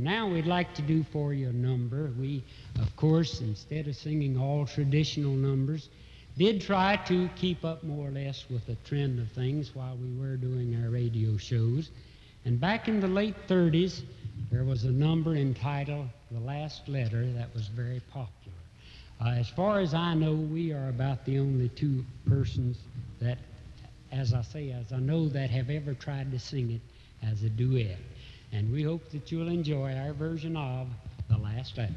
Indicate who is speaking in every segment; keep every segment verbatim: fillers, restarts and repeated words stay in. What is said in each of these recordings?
Speaker 1: now we'd like to do for you a number. We, of course, instead of singing all traditional numbers, did try to keep up more or less with the trend of things while we were doing our radio shows. And back in the late thirties, there was a number entitled The Last Letter that was very popular. Uh, as far as I know, we are about the only two persons that, as I say, as I know, that have ever tried to sing it as a duet. And we hope that you'll enjoy our version of The Last Letter.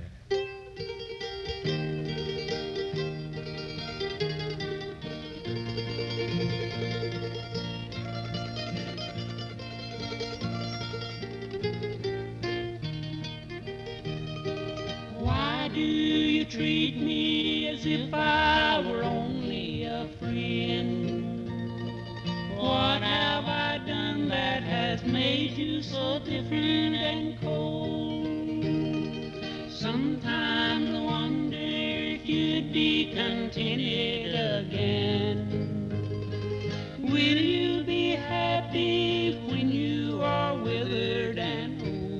Speaker 2: Why do you treat me as if I were only a friend? What have I done that has made you so different and cold? Sometimes I wonder if you'd be contented again. Will you be happy when you are withered and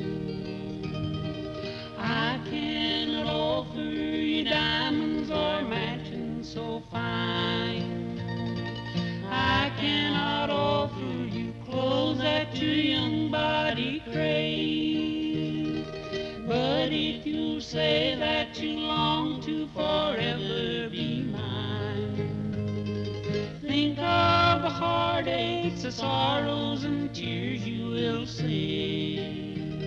Speaker 2: old? I cannot offer you diamonds or mansions so fine. I cannot offer you clothes that your young body craves. But if you say that you long to forever be mine, think of the heartaches, the sorrows, and tears you will save.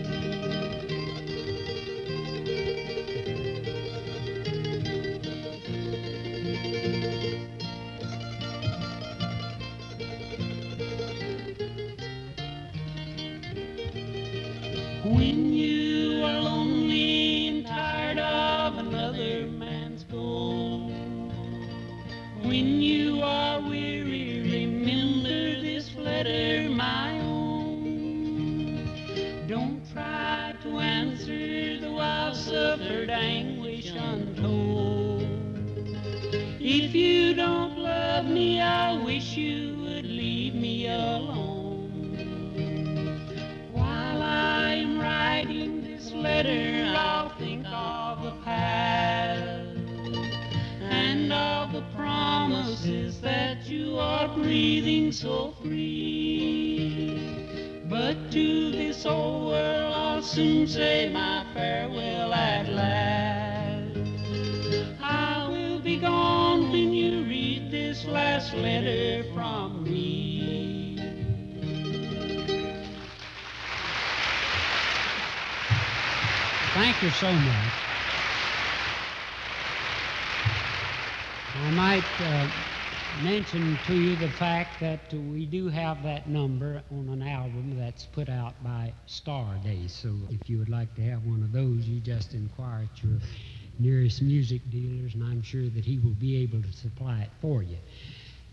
Speaker 2: When you are lonely and tired of another man's gold, when you are weary, remember this letter, my own. Don't try to answer, though I've suffered anguish untold. If you don't love me, I wish you would leave me alone. Writing this letter, I'll think of the past and of the promises that you are breathing so free. But to this old world I'll soon say my farewell at last. I will be gone when you read this last letter from me.
Speaker 1: Thank you so much. I might uh, mention to you the fact that uh, we do have that number on an album that's put out by Star Day. So if you would like to have one of those, you just inquire at your nearest music dealers, and I'm sure that he will be able to supply it for you.